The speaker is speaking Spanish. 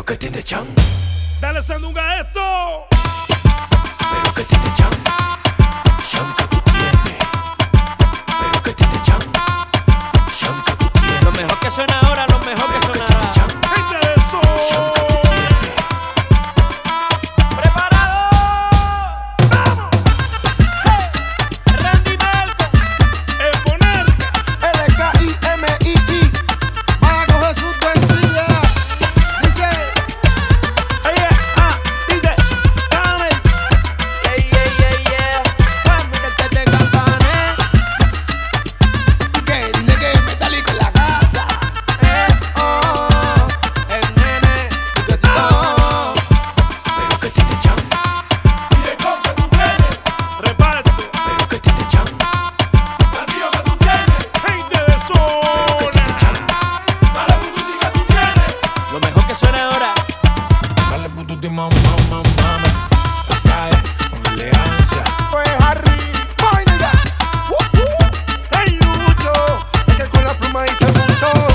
que tiene Chan. Dale sandunga a esto. Pero que tiene Chan. Chan que tú tienes. Pero que tiene Chan. Chan que tú tienes. Lo mejor que suena ahora, lo mejor que sonará. Gente de eso. Chan que tú tienes. ¡Preparado! ¡Vamos! ¡Hey! Randy Malcolm. Exponer. LKIMII. Mago Jesús vencida. Dice. Oye, dice, dame. Yeah. Vamos que te campané. Que dile que es metálico en la casa. El nene, tu casito. Pero que tiene Chan. Y el con que tú tienes. Reparto. Pero que tiene Chan. Cantillo que tú tienes. Gente de zona. Dale pututi que tú tienes. Lo mejor que suena ahora. Dale pututi mami. Cae con elegancia. Pues Harry. Hey Lucho. Es que con la pluma hice mucho.